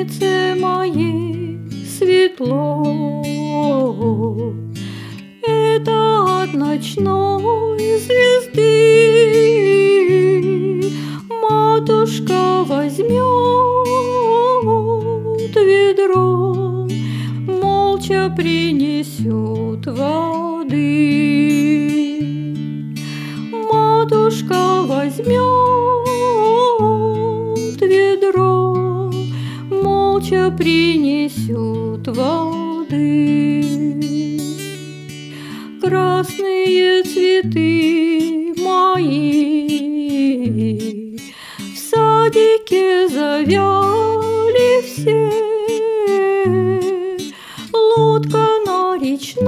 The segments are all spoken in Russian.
лице моей светло. Это от ночной звезды матушка возьмет ведро, молча принесет воды. Матушка возьмет ведро, молча принесет воды. Красные цветы мои в садике завяли все. Лодка на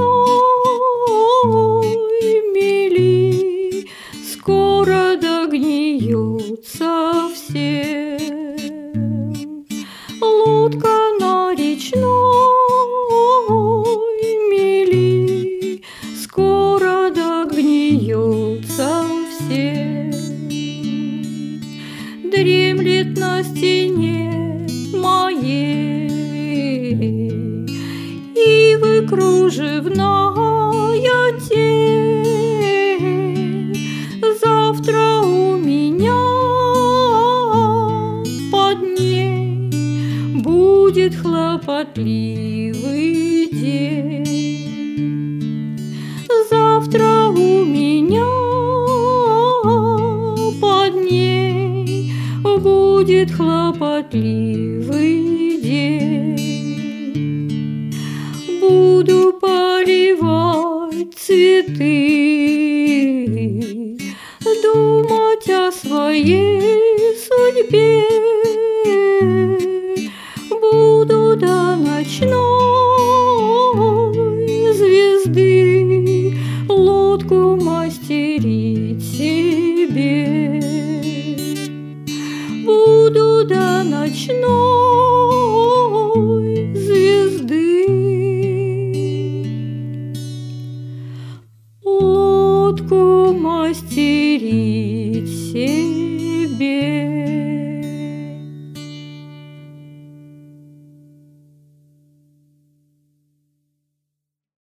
речной мели скоро догниют совсем. Лодка на речной мели скоро догниют совсем. Дремлет на стене моей ивы кружевная тень. Завтра у меня под ней будет хлопотливый день. Завтра у меня под ней будет хлопотливый день. Буду поливать цветы, думать о своей судьбе. Буду до ночной звезды лодку мастерить себе. Буду до ночной звезды лодку мастерить себе.